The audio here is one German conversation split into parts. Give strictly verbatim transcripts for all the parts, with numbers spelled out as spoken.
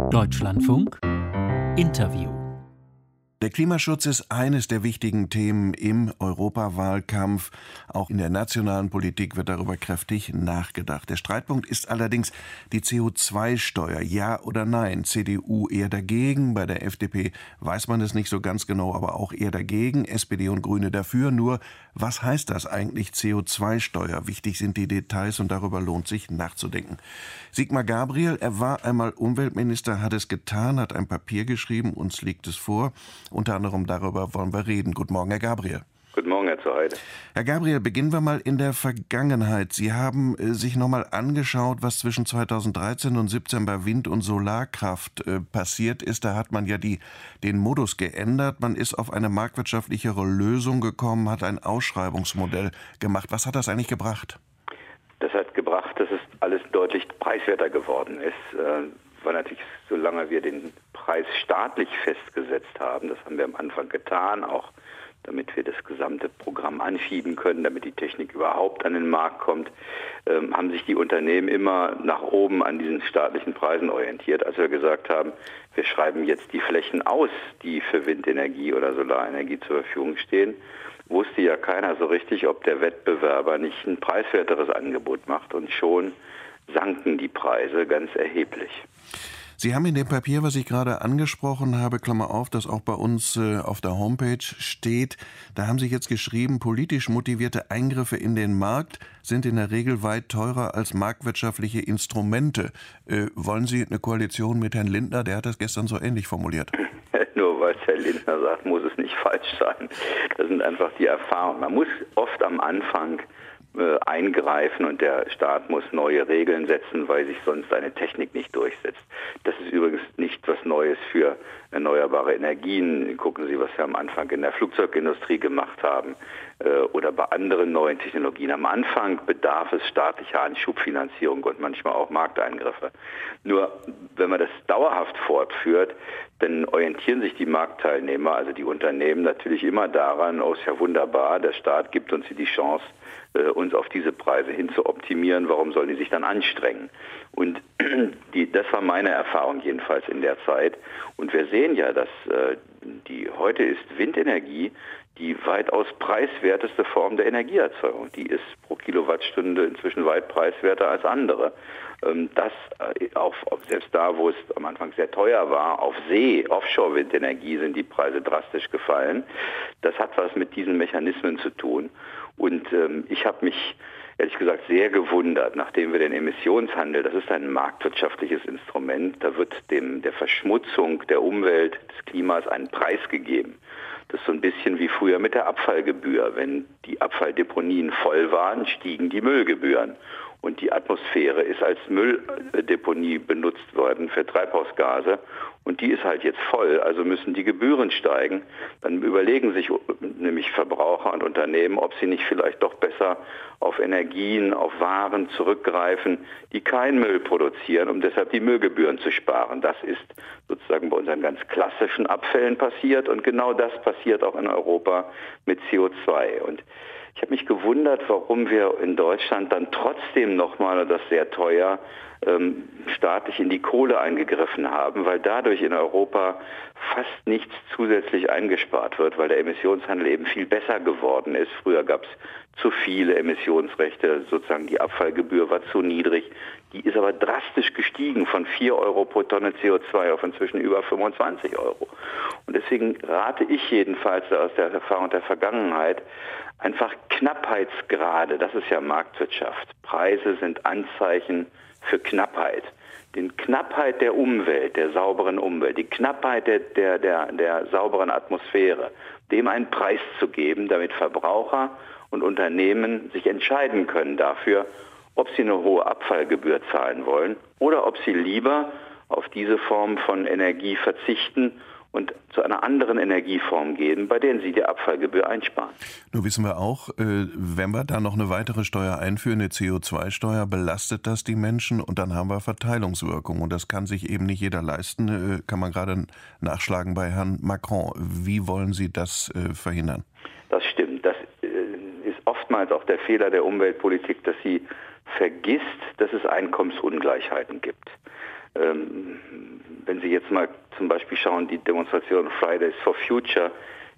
Deutschlandfunk Interview. Der Klimaschutz ist eines der wichtigen Themen im Europawahlkampf. Auch in der nationalen Politik wird darüber kräftig nachgedacht. Der Streitpunkt ist allerdings die C O zwei Steuer. Ja oder nein? C D U eher dagegen. Bei der F D P weiß man es nicht so ganz genau, aber auch eher dagegen. S P D und Grüne dafür. Nur, was heißt das eigentlich C O zwei Steuer? Wichtig sind die Details und darüber lohnt sich nachzudenken. Sigmar Gabriel, er war einmal Umweltminister, hat es getan, hat ein Papier geschrieben, uns liegt es vor. Unter anderem darüber wollen wir reden. Guten Morgen, Herr Gabriel. Guten Morgen, Herr Zuheide. Herr Gabriel, beginnen wir mal in der Vergangenheit. Sie haben äh, sich nochmal angeschaut, was zwischen zweitausenddreizehn und siebzehn bei Wind- und Solarkraft äh, passiert ist. Da hat man ja die, den Modus geändert. Man ist auf eine marktwirtschaftlichere Lösung gekommen, hat ein Ausschreibungsmodell gemacht. Was hat das eigentlich gebracht? Das hat gebracht, dass es alles deutlich preiswerter geworden ist. Äh, weil natürlich, solange wir den Preis staatlich festgesetzt haben, das haben wir am Anfang getan, auch damit wir das gesamte Programm anschieben können, damit die Technik überhaupt an den Markt kommt, ähm, haben sich die Unternehmen immer nach oben an diesen staatlichen Preisen orientiert. Als wir gesagt haben, wir schreiben jetzt die Flächen aus, die für Windenergie oder Solarenergie zur Verfügung stehen, wusste ja keiner so richtig, ob der Wettbewerber nicht ein preiswerteres Angebot macht, und schon sanken die Preise ganz erheblich. Sie haben in dem Papier, was ich gerade angesprochen habe, Klammer auf, das auch bei uns äh, auf der Homepage steht, da haben Sie jetzt geschrieben, politisch motivierte Eingriffe in den Markt sind in der Regel weit teurer als marktwirtschaftliche Instrumente. Äh, wollen Sie eine Koalition mit Herrn Lindner? Der hat das gestern so ähnlich formuliert. Nur weil es Herr Lindner sagt, muss es nicht falsch sein. Das sind einfach die Erfahrungen. Man muss oft am Anfang äh, eingreifen und der Staat muss neue Regeln setzen, weil sich sonst eine Technik nicht durchsetzt. Das ist übrigens nicht was Neues für erneuerbare Energien. Gucken Sie, was wir am Anfang in der Flugzeugindustrie gemacht haben äh, oder bei anderen neuen Technologien. Am Anfang bedarf es staatlicher Anschubfinanzierung und manchmal auch Markteingriffe. Nur wenn man das dauerhaft fortführt, dann orientieren sich die Marktteilnehmer, also die Unternehmen, natürlich immer daran, oh, ist ja wunderbar, der Staat gibt uns die Chance, äh, uns auf diese Preise hin zu optimieren, warum sollen die sich dann anstrengen? Und die, das war meine Erfahrung jedenfalls in der Zeit. Und wir sehen ja, dass äh, die heute ist Windenergie die weitaus preiswerteste Form der Energieerzeugung. Die ist pro Kilowattstunde inzwischen weit preiswerter als andere. Das auf, selbst da, wo es am Anfang sehr teuer war, auf See, Offshore-Windenergie sind die Preise drastisch gefallen. Das hat was mit diesen Mechanismen zu tun. Und ähm, ich habe mich ehrlich gesagt sehr gewundert, nachdem wir den Emissionshandel, das ist ein marktwirtschaftliches Instrument, da wird dem der Verschmutzung der Umwelt, des Klimas einen Preis gegeben. Das ist so ein bisschen wie früher mit der Abfallgebühr. Wenn die Abfalldeponien voll waren, stiegen die Müllgebühren. Und die Atmosphäre ist als Mülldeponie benutzt worden für Treibhausgase. Und die ist halt jetzt voll, also müssen die Gebühren steigen. Dann überlegen sich nämlich Verbraucher und Unternehmen, ob sie nicht vielleicht doch besser auf Energien, auf Waren zurückgreifen, die keinen Müll produzieren, um deshalb die Müllgebühren zu sparen. Das ist sozusagen bei unseren ganz klassischen Abfällen passiert, und genau das passiert auch in Europa mit C O zwei. Und ich habe mich gewundert, warum wir in Deutschland dann trotzdem nochmal, und das sehr teuer, ähm, staatlich in die Kohle eingegriffen haben, weil dadurch in Europa fast nichts zusätzlich eingespart wird, weil der Emissionshandel eben viel besser geworden ist. Früher gab es zu viele Emissionsrechte, sozusagen die Abfallgebühr war zu niedrig. Die ist aber drastisch gestiegen von vier Euro pro Tonne C O zwei auf inzwischen über fünfundzwanzig Euro. Und deswegen rate ich jedenfalls aus der Erfahrung der Vergangenheit, einfach Knappheitsgrade, das ist ja Marktwirtschaft. Preise sind Anzeichen für Knappheit. Die Knappheit der Umwelt, der sauberen Umwelt, die Knappheit der, der, der, der sauberen Atmosphäre, dem einen Preis zu geben, damit Verbraucher und Unternehmen sich entscheiden können dafür, ob sie eine hohe Abfallgebühr zahlen wollen oder ob sie lieber auf diese Form von Energie verzichten und zu einer anderen Energieform gehen, bei denen sie die Abfallgebühr einsparen. Nur wissen wir auch, wenn wir da noch eine weitere Steuer einführen, eine C O zwei Steuer, belastet das die Menschen, und dann haben wir Verteilungswirkung. Und das kann sich eben nicht jeder leisten, kann man gerade nachschlagen bei Herrn Macron. Wie wollen Sie das verhindern? Das stimmt. Das ist oftmals auch der Fehler der Umweltpolitik, dass sie vergisst, dass es Einkommensungleichheiten gibt. wenn Sie jetzt mal zum Beispiel schauen, die Demonstration Fridays for Future,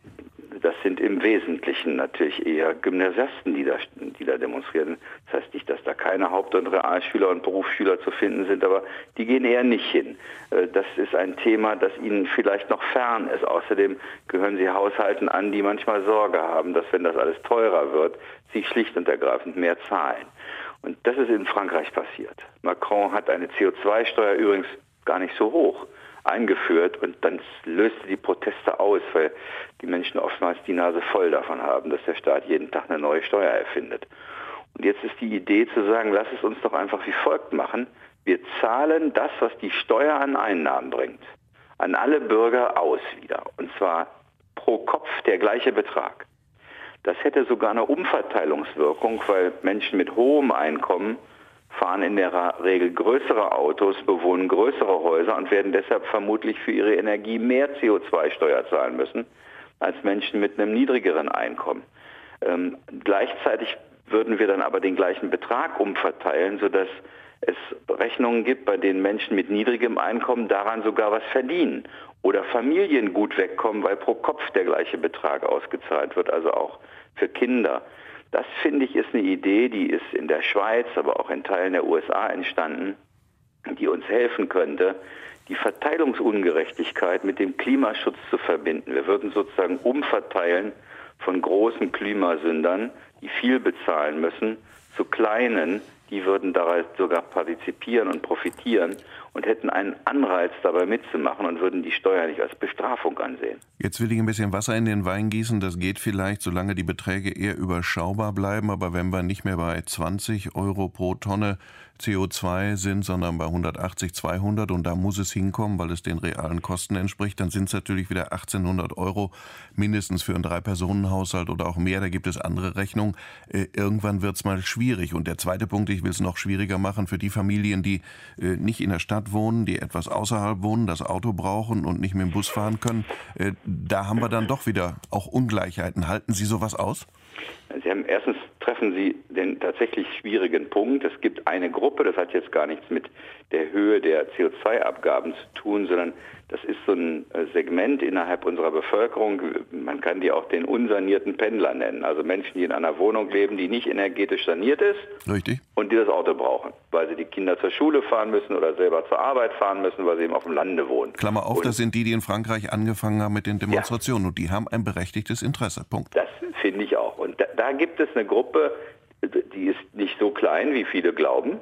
das sind im Wesentlichen natürlich eher Gymnasiasten, die da, die da demonstrieren. Das heißt nicht, dass da keine Haupt- und Realschüler und Berufsschüler zu finden sind, aber die gehen eher nicht hin. Das ist ein Thema, das ihnen vielleicht noch fern ist. Außerdem gehören sie Haushalten an, die manchmal Sorge haben, dass, wenn das alles teurer wird, sie schlicht und ergreifend mehr zahlen. Und das ist in Frankreich passiert. Macron hat eine C O zwei Steuer übrigens gar nicht so hoch eingeführt und dann löste die Proteste aus, weil die Menschen oftmals die Nase voll davon haben, dass der Staat jeden Tag eine neue Steuer erfindet. Und jetzt ist die Idee zu sagen, lass es uns doch einfach wie folgt machen. Wir zahlen das, was die Steuer an Einnahmen bringt, an alle Bürger aus wieder. Und zwar pro Kopf der gleiche Betrag. Das hätte sogar eine Umverteilungswirkung, weil Menschen mit hohem Einkommen fahren in der Regel größere Autos, bewohnen größere Häuser und werden deshalb vermutlich für ihre Energie mehr C O zwei Steuer zahlen müssen als Menschen mit einem niedrigeren Einkommen. Ähm, gleichzeitig würden wir dann aber den gleichen Betrag umverteilen, sodass es Rechnungen gibt, bei denen Menschen mit niedrigem Einkommen daran sogar was verdienen oder Familien gut wegkommen, weil pro Kopf der gleiche Betrag ausgezahlt wird, also auch für Kinder. Das, finde ich, ist eine Idee, die ist in der Schweiz, aber auch in Teilen der U S A entstanden, die uns helfen könnte, die Verteilungsungerechtigkeit mit dem Klimaschutz zu verbinden. Wir würden sozusagen umverteilen von großen Klimasündern, die viel bezahlen müssen, zu kleinen, die würden daran sogar partizipieren und profitieren und hätten einen Anreiz, dabei mitzumachen und würden die Steuer nicht als Bestrafung ansehen. Jetzt will ich ein bisschen Wasser in den Wein gießen. Das geht vielleicht, solange die Beträge eher überschaubar bleiben. Aber wenn wir nicht mehr bei zwanzig Euro pro Tonne C O zwei sind, sondern bei hundertachtzig, zweihundert, und da muss es hinkommen, weil es den realen Kosten entspricht, dann sind es natürlich wieder achtzehnhundert Euro mindestens für einen Drei-Personen-Haushalt oder auch mehr. Da gibt es andere Rechnungen. Äh, irgendwann wird es mal schwierig. Und der zweite Punkt, ich will es noch schwieriger machen für die Familien, die äh, nicht in der Stadt wohnen, die etwas außerhalb wohnen, das Auto brauchen und nicht mit dem Bus fahren können. Äh, da haben wir dann doch wieder auch Ungleichheiten. Halten Sie sowas aus? Sie haben erstens treffen Sie den tatsächlich schwierigen Punkt. Es gibt eine Gruppe, das hat jetzt gar nichts mit der Höhe der C O zwei Abgaben zu tun, sondern das ist so ein Segment innerhalb unserer Bevölkerung. Man kann die auch den unsanierten Pendler nennen. Also Menschen, die in einer Wohnung leben, die nicht energetisch saniert ist. Richtig. Und die das Auto brauchen, weil sie die Kinder zur Schule fahren müssen oder selber zur Arbeit fahren müssen, weil sie eben auf dem Lande wohnen. Klammer auf, und das sind die, die in Frankreich angefangen haben mit den Demonstrationen. Ja. Und die haben ein berechtigtes Interesse. Punkt. Das finde ich auch. Und da, da gibt es eine Gruppe, die ist nicht so klein, wie viele glauben,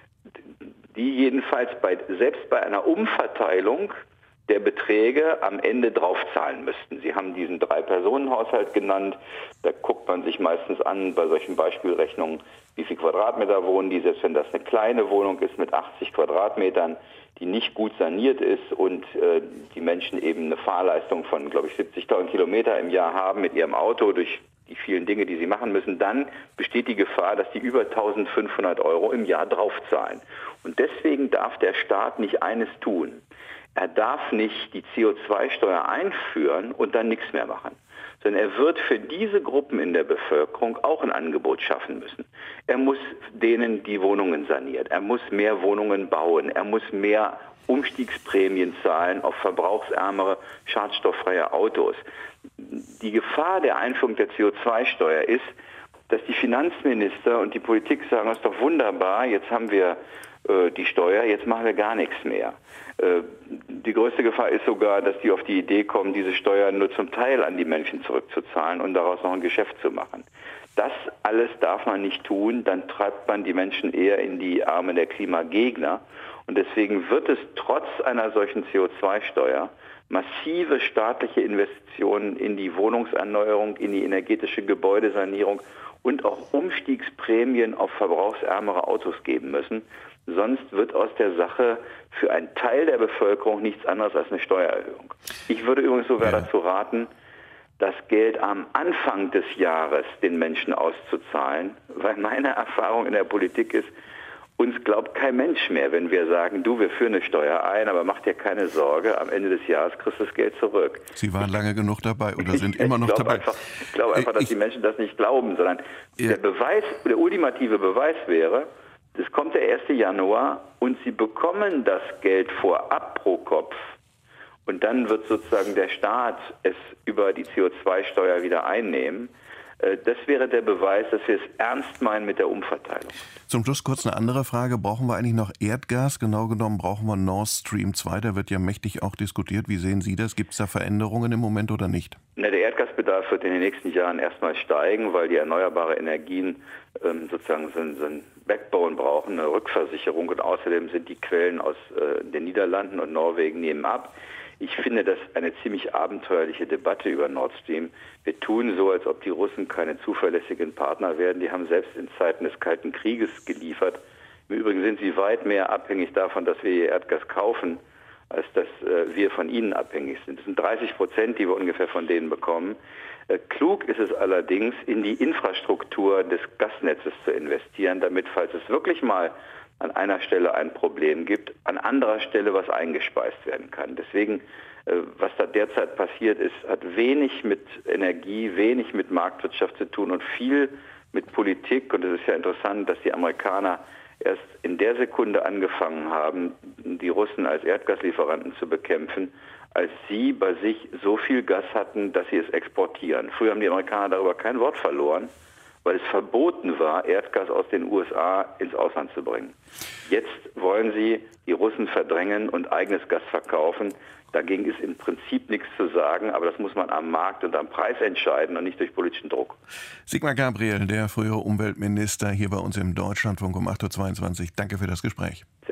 die jedenfalls bei, selbst bei einer Umverteilung der Beträge am Ende draufzahlen müssten. Sie haben diesen Drei-Personen-Haushalt genannt. Da guckt man sich meistens an bei solchen Beispielrechnungen, wie viel Quadratmeter wohnen die, selbst wenn das eine kleine Wohnung ist mit achtzig Quadratmetern, die nicht gut saniert ist und äh, die Menschen eben eine Fahrleistung von, glaube ich, siebzigtausend Kilometer im Jahr haben mit ihrem Auto durch die vielen Dinge, die sie machen müssen, dann besteht die Gefahr, dass die über eintausendfünfhundert Euro im Jahr draufzahlen. Und deswegen darf der Staat nicht eines tun. Er darf nicht die C O zwei Steuer einführen und dann nichts mehr machen, sondern er wird für diese Gruppen in der Bevölkerung auch ein Angebot schaffen müssen. Er muss denen die Wohnungen saniert, er muss mehr Wohnungen bauen, er muss mehr Umstiegsprämien zahlen auf verbrauchsärmere, schadstofffreie Autos. Die Gefahr der Einführung der C O zwei Steuer ist, dass die Finanzminister und die Politik sagen, das ist doch wunderbar, jetzt haben wir äh, die Steuer, jetzt machen wir gar nichts mehr. Äh, die größte Gefahr ist sogar, dass die auf die Idee kommen, diese Steuern nur zum Teil an die Menschen zurückzuzahlen und daraus noch ein Geschäft zu machen. Das alles darf man nicht tun, dann treibt man die Menschen eher in die Arme der Klimagegner. Und deswegen wird es trotz einer solchen C O zwei Steuer massive staatliche Investitionen in die Wohnungserneuerung, in die energetische Gebäudesanierung und auch Umstiegsprämien auf verbrauchsärmere Autos geben müssen. Sonst wird aus der Sache für einen Teil der Bevölkerung nichts anderes als eine Steuererhöhung. Ich würde übrigens sogar ja. dazu raten, das Geld am Anfang des Jahres den Menschen auszuzahlen, weil meine Erfahrung in der Politik ist, uns glaubt kein Mensch mehr, wenn wir sagen, du, wir führen eine Steuer ein, aber mach dir keine Sorge, am Ende des Jahres kriegst du das Geld zurück. Sie waren lange genug dabei oder sind immer noch ich dabei. Einfach, ich glaube einfach, dass ich, die Menschen das nicht glauben, sondern ja. der Beweis, der ultimative Beweis wäre, es kommt der erste Januar und sie bekommen das Geld vorab pro Kopf und dann wird sozusagen der Staat es über die C O zwei Steuer wieder einnehmen, das wäre der Beweis, dass wir es ernst meinen mit der Umverteilung. Zum Schluss kurz eine andere Frage. Brauchen wir eigentlich noch Erdgas? Genau genommen brauchen wir Nord Stream zwei. Da wird ja mächtig auch diskutiert. Wie sehen Sie das? Gibt es da Veränderungen im Moment oder nicht? Na, der Erdgasbedarf wird in den nächsten Jahren erstmal steigen, weil die erneuerbaren Energien ähm, sozusagen so, so ein Backbone brauchen, eine Rückversicherung. Und außerdem sind die Quellen aus äh, den Niederlanden und Norwegen nehmen ab. Ich finde das eine ziemlich abenteuerliche Debatte über Nord Stream. Wir tun so, als ob die Russen keine zuverlässigen Partner werden. Die haben selbst in Zeiten des Kalten Krieges geliefert. Im Übrigen sind sie weit mehr abhängig davon, dass wir ihr Erdgas kaufen, als dass äh, wir von ihnen abhängig sind. Das sind dreißig Prozent, die wir ungefähr von denen bekommen. Äh, klug ist es allerdings, in die Infrastruktur des Gasnetzes zu investieren, damit, falls es wirklich mal an einer Stelle ein Problem gibt, an anderer Stelle was eingespeist werden kann. Deswegen, äh, was da derzeit passiert ist, hat wenig mit Energie, wenig mit Marktwirtschaft zu tun und viel mit Politik. Und es ist ja interessant, dass die Amerikaner erst in der Sekunde angefangen haben, die Russen als Erdgaslieferanten zu bekämpfen, als sie bei sich so viel Gas hatten, dass sie es exportieren. Früher haben die Amerikaner darüber kein Wort verloren, weil es verboten war, Erdgas aus den U S A ins Ausland zu bringen. Jetzt wollen sie die Russen verdrängen und eigenes Gas verkaufen. Dagegen ist im Prinzip nichts zu sagen, aber das muss man am Markt und am Preis entscheiden und nicht durch politischen Druck. Sigmar Gabriel, der frühere Umweltminister, hier bei uns im Deutschlandfunk um acht Uhr zweiundzwanzig. Danke für das Gespräch.